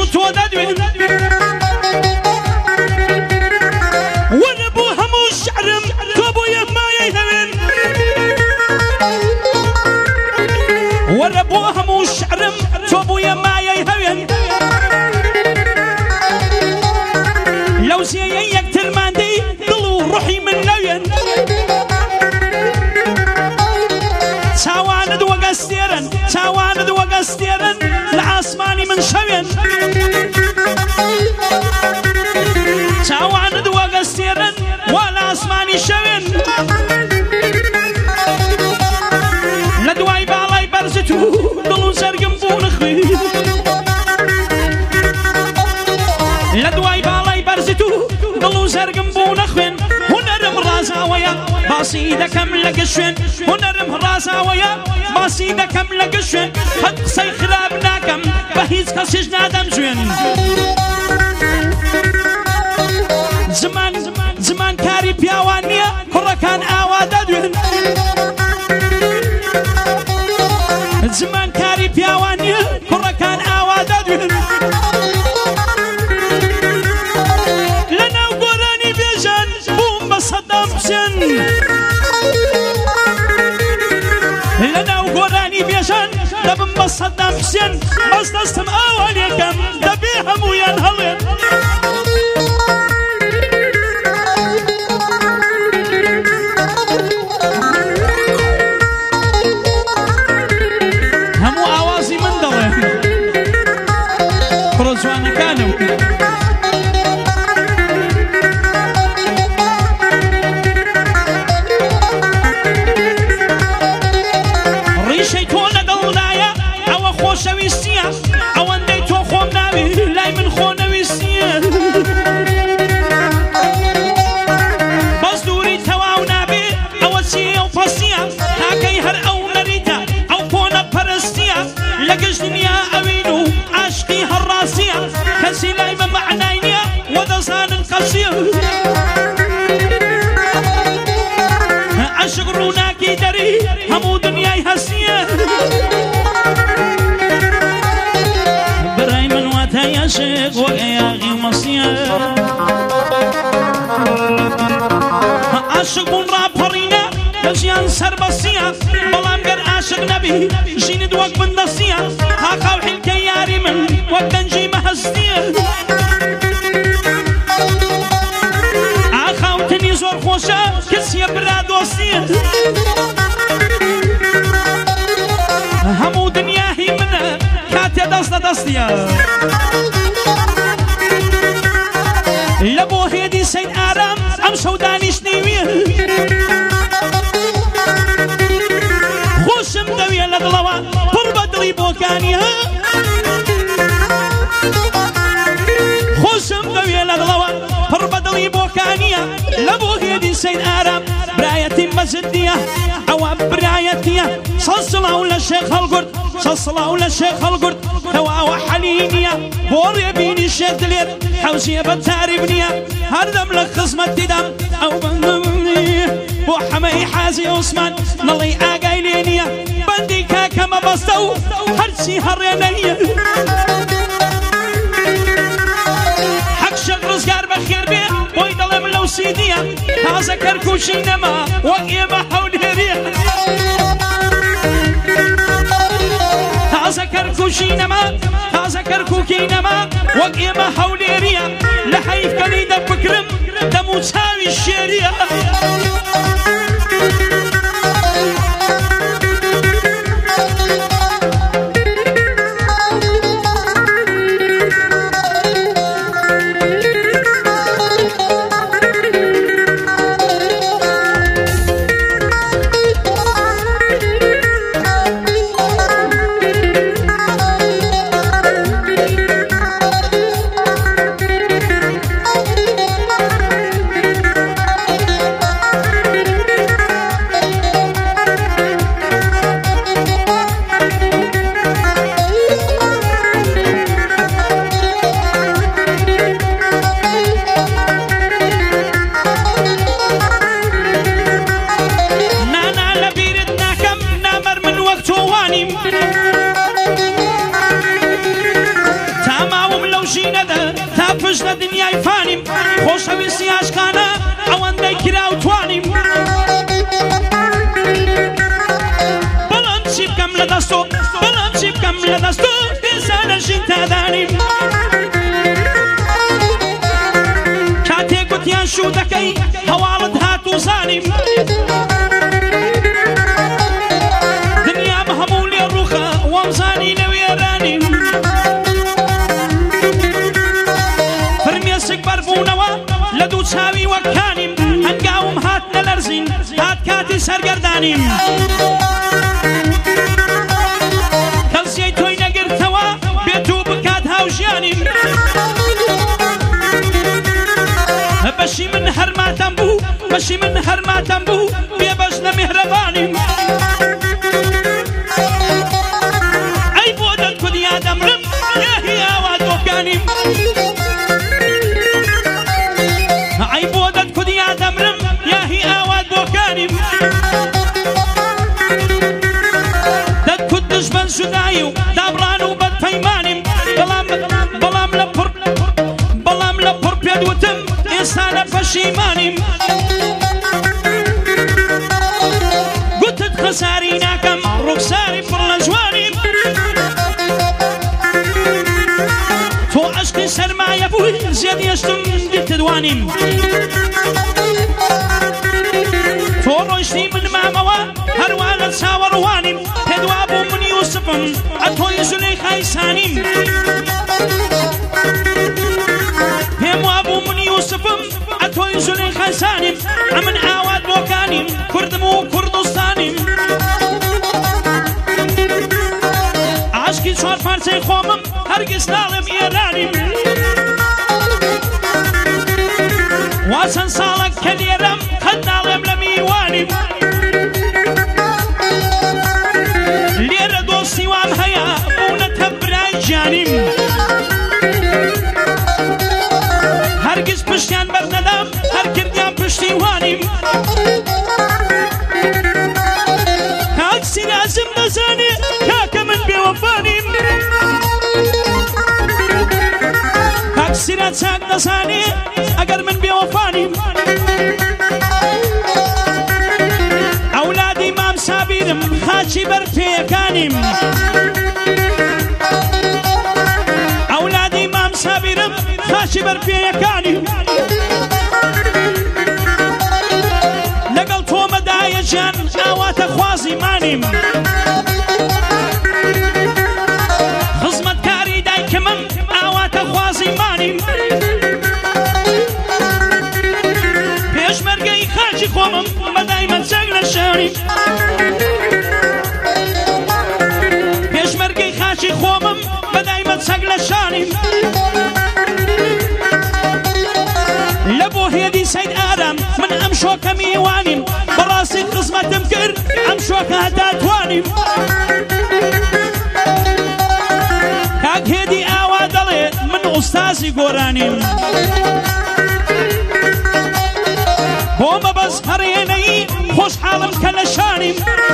تو دادوين ونبو همو شعرم كبو يما يهوين ونبو همو شعرم كبو يما يهوين لو سيئي يقتل ماندي ضلو روحي من لوين تاواند وقستيرن تاواند وقستيرن العاصماني من شوين تاواند وقستيرن والعاصماني شوين لدواي بالاي برزتو ضلو زرقم بونخوي لدواي بالاي برزتو ضلو زرقم بونخوين هنرم رازاويا باسيدة كاملة قشوين هنرم رازاويا باسيدة كاملة قشوين حق سي خرابنا كم بهيز كسج نادم جوين زمان كاري بياوانيا كركان آوادا دوين زمان كاري بياوانيا كركان آوادا دوين لنا وقراني بيجان بوم بصدام حسين لنا وقراني بيجان دبم بصدام حسين بس نستم أوليكم دبيهم وينهلين همو آوازي من دلين خرجوانا كانوا ريشيتونا دلنايا او خوشويستيا او انديتو خوم ناوي لاي من خونويستيا بس دوري تواو نابي او سيا وفاسيا هاكي هر او نريتا او كونا برستيا لقش دنيا اوينو عشقي هالراسيا كسي لاي من معناينيا ودصان القصير عشق روناكي دري همو دنياي هسيا براي من واتا يشق وياغي مصيا عشق بون رابرينا لجيان سربسيا بلام قر عاشق نبي جين دوق بندسيا هاقاو حلكي ياري من وقدنجي مهستيا عاقاو تني زور خوشا كسيا برا دوستيا همو دنيا هي منا كاتيا دستيا لبو هيدي سيد آرام ام شودانيش نيوير خوشم دوية لدلوا بربدلي بوكانيها خوشم دوية لدلوا بربدلي بوكانيها لبو هيدي سيد آرام برايتي مزدية او برايتي صلصلاو للشيخ هالقرد صلصلاو للشيخ هالقرد هوا حلينيا بوري بيني الشيخ دلير حوزية بتاري بنيا هردم لك خصمة دم او بندمني بو حمي حازي عثمان نلي آقاي لينيا بندي كاكا ما بستو هرسي هرينيا حق شق رزقار بخير بيه ويدلم لو سيديا هذا كركوشي نما وقيمة حول هريا هذا كركوشي نما هذا كركوكي نما وقيمة حول هريا لحيف كليدا بكرم دمو تساوي الشريعة ژینەدە تا پشت لە دنیای فانیم خۆشەویستی ئاشکانە ئەوەندەی کرا و توانیم بەڵام چی بکەم لە دەستۆ بەڵام چی بکەم لە دەستۆ ئێسانە ژین تادانیم کاتێک گوتیان شوو دەکەی هەواڵت هات و زانیم دنیام هەموو لێ ڕووخە وەمزانی نەوێرانیم فرمێسک بەربوونەوە لە دوو چاوی وەکانیم هەنگاوم هات نەلەرزین هات کاتی سەرگەردانیم کەسیەی تۆی نەگرتەوە بێت و بکات هاوژیانیم بەشی من هەرماتەم بوو بەشی من هەرماتەم بوو بێبەش لە میهرەبانیم ئەی بۆ دەرکودیا دەمرم یاهی ئاوا دۆکانیم ئەی بۆ دەرکودیا دەمرم یاهی ئاوا دۆکانیم دەرکود دژمن شودایی و دابڕان و بەدپەیمانیم بەڵام لە پڕ پێدوتم ئێستا لە پەشیمانیم گوتت خەساری ناکەم ڕوخساری پڕ لە جوانیم تۆ عەشقی سەرمایە بووی زێد هێشتم دیتدوانیم تۆ ڕۆیشتی من مامەوە هەروە لە چاوەڕوانیم پێدوا بوو من یوسفم ئەتۆی زولەیخای سانیم پێم وابوو من یوسفم ئەتۆی زولەیخای سانیم ئەمن ئاوات بۆکانیم کوردم و کوردستانیم عاشقی چوار پارچەی خۆمم هەرگیز ناڵێم ئێرانیم وا چەند ساڵێک کە لێرەم قەت ناڵێم لە میوانیم لێرە دۆستی وام هەیە بوونەتە برای گیانیم هەرگیز پشتیان بەرنەدەم هەر کردیان پشتیوانیم کاک سیرازم نەزانێ کاکە من بێوەفانیم کاک سیرا چاک نەزانێ ئەگەر من بێوەفانیم ئەولادی مام سابیرم خاچی بەرپێیەکانیم ئەولادی مام سابیرم خاچی بەرپێیەکانیم لەگەڵ تۆمەدایە گیان ئاواتە خوازیمانیم خزمەتکاری دایکمم ئاواتە خوازیمانیم پێشمەرگەی خاچی خۆمم بەدایمە چەک لە شاریم پێشمەرگەی خاچی خۆمم بەدایمە چەک لە شاریم لە بۆ هێدی سەید ئارام من ئەم شۆکە میوانیم بەڕاستی خزمەتم کرد ئەم شۆکە هەتا توانیم کاک هێدی ئاوا دەڵێ من ئوستازی گۆرانیم بۆ مەبەز هەڕێنەی خۆشحاڵم کە لە شانیم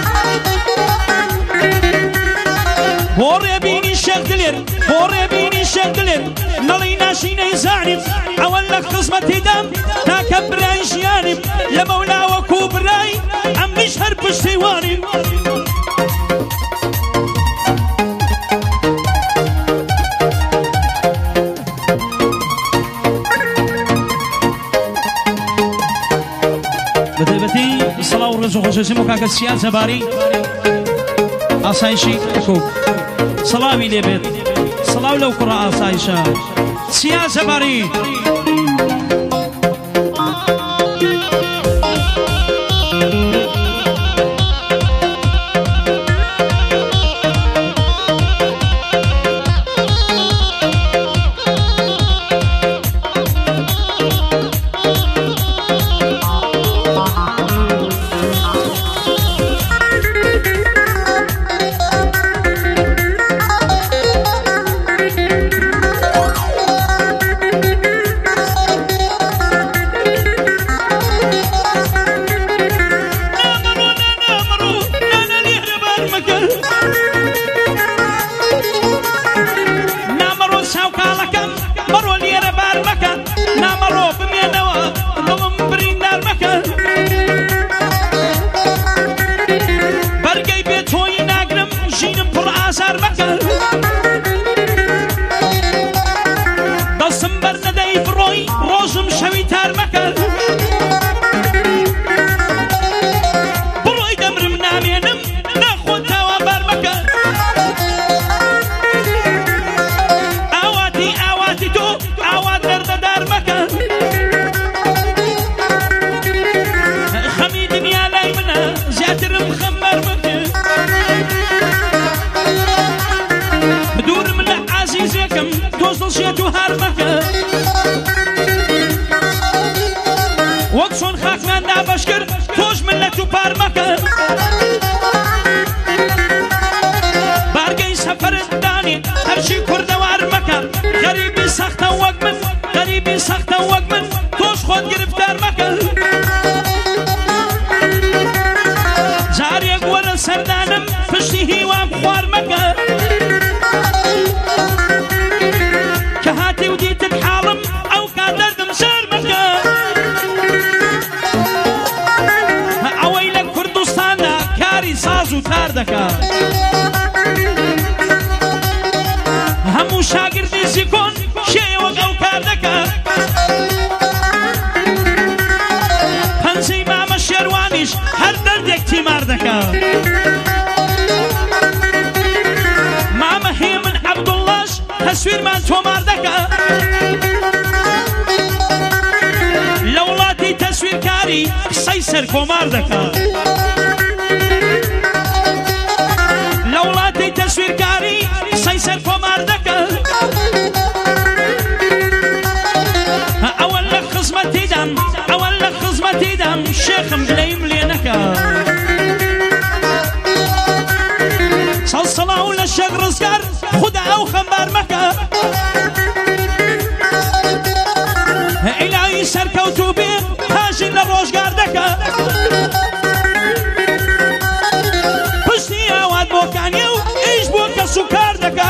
بۆ ڕێبینی شێخ دلێر بۆ ڕێبینی شێخ دلێر نەڵی ناشینەی زانیم ئەوە لە خزمەتی دەم تاکە برای ژیانیم لە مەولاوەکو برای ئەمیش هەر پشتیوانیم بەتایبەتی سەڵاو و ڕێز و خۆشەویستیم و کاکە سیاد جەباری ئاسایشی کوک سەڵاوی لێبێت سەڵاو لەو کوڕە ئاسایشە سیاد جەباری تۆز دڵشێت و هەر مەکە وەک چۆن خاکمان نابەش کرد تۆش ملەت و پار مەکە بارگەی سەفەرت دانێ هەرچی کوردەوار مەکە غەریبی سەختە وەک من غەریبی سەختە وەک من تۆش خۆت گرفتار مەکە جارێک وەرە سەردانم پشتی هیوام خوار مەکە کە هاتی و دیتت حاڵم ئەو کات دەردم شار مەکە ئەوەی لە کوردستاندا کاری ساز و تار دەکا هەموو شاگردی زیکۆن شێوەک ئەو کار دەکا پەنجەی مامە شێروانیش هەر دەردێک تیمار دەکا مامە هێ من عەبدوڵڵاش تەسویرمان تۆمار دەکا لە وڵاتی تەسویرکاری قسەی سەر کۆمار دەکا لە وڵاتی تەسویرکاری قسەی سەر کۆمار دەکا ئەوە لە خزمەتیدام ئەوە لە خزمەتیدام شێخم گلەیم لێ نەکا سەڵسەڵاو لە شێخ ڕزگار خودا ئەو خەمبار مەکە ئیلاهی سەرکەوتوو بێ تاژی لە ڕۆژگار دەکا پشتی ئاوات بۆکانیە و ئیش بۆ کەس و کار دەکا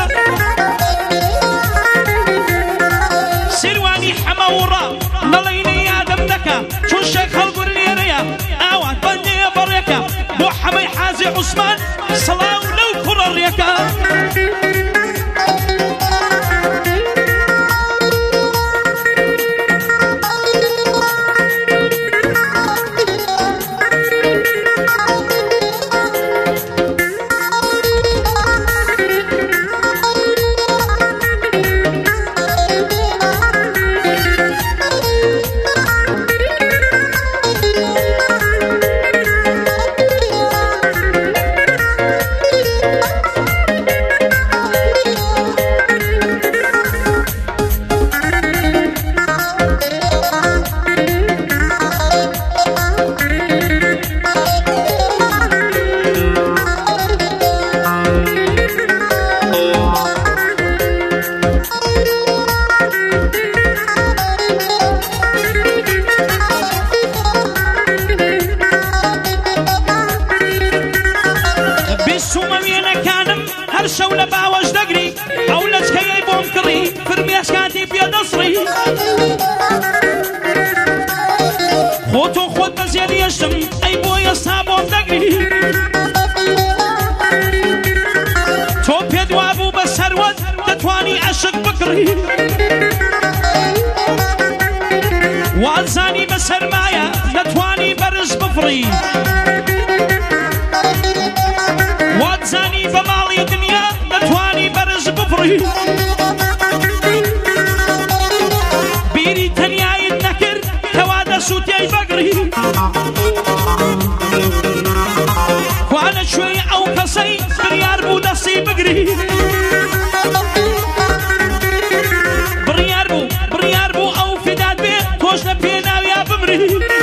سیروانی حەمە وڕا نەڵێنی یادم دەکا چون شێخ هەڵگور لێرەیە ئاوات بەندەیە بەڕێکە بۆ حەمەی حازی عوسمان سەڵاو لەو کوڕە ڕێکە وازانی بەسەرمایە نەتوانی بەرز بفڕی وازانی بە ماڵی دنیا نەتوانی بەرز بفڕی بیری تەنیایت نەکرد کەوا دەسووتیای بەگری خوانە شوێی ئەو کەسەی بڕیار بوو دەستی بگری بڕیار بوو ئەو فدات بێ تۆش لە پێناویا بمری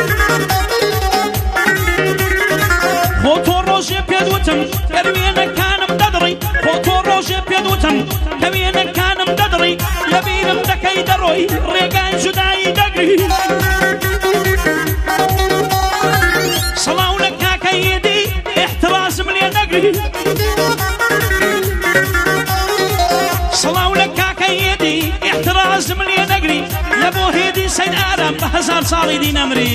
خۆ تۆ ڕۆژێ پێدوتم کە وێنەکانم دەدڕی خۆ تۆ ڕۆژێ پێدوتم کە وێنەکانم دەدڕی لە بیرم دەکەی دەڕۆی ڕێگای جودایی دەگری سەڵاو لە کاکەیەدی احترازم لێ نەگری سەڵاو لە کاکەیەدی احترازم لێ نەگری لە بۆ هێدی سەید ئارام بە 1000 ساڵی دی نەمری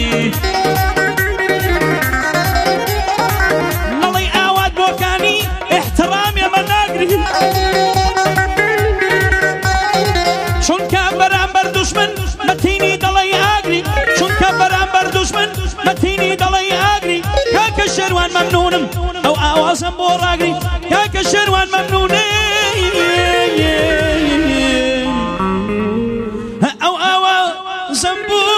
نەڵی ئاوات بۆکانی احترامێ مە ناگری چونکە بەرامبەر دوشمن بەتینی دەڵی ئاگری چونکە بەرامبەر دوشمن بەتینی دەڵی ئاگری کاکە شێروان مەمنونم ئەو ئاوازم بۆ ڕاگری کاکە شێروان مەمنونێ ئەو ئاوازم بۆ